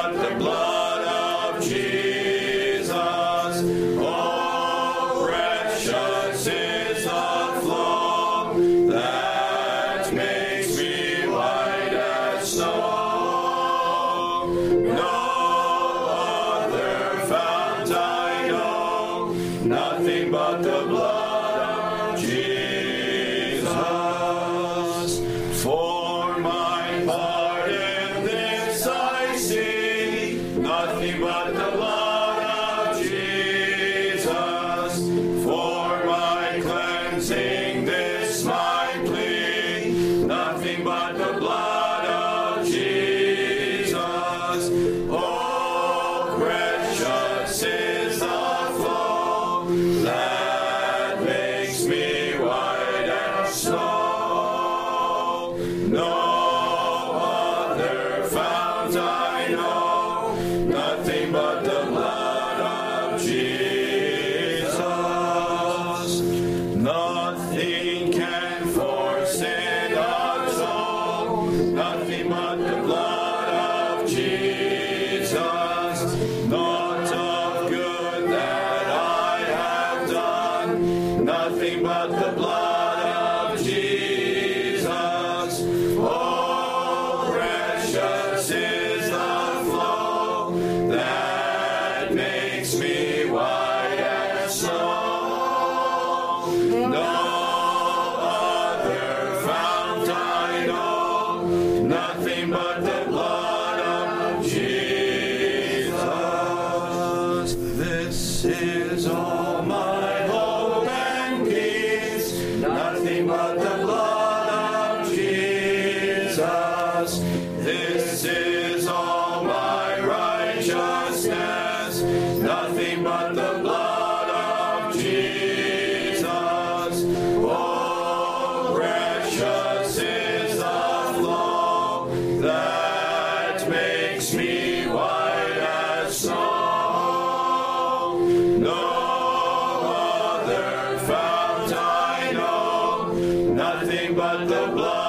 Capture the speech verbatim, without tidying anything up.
but the blood of Jesus. Oh, precious is the flow that makes me white as snow. No other fount I know, nothing but the blood of Jesus. For my part in this I see, nothing but the blood of Jesus. For my cleansing this my plea, nothing but the blood of Jesus. Oh, precious is the flow that makes me white as snow. No other fount I know, nothing but the blood of Jesus. Nothing can force it atone, nothing but the blood of Jesus. Not of good that I have done, nothing but the blood of Jesus. Oh, precious is the flow that makes me white as snow. No other fount I know, nothing but the blood of Jesus. This is all my hope and peace, nothing but the blood of Jesus. This is all my righteousness, nothing but the blood of Jesus. Oh, precious is the flow that makes me white as snow. No other fount I know, nothing but the blood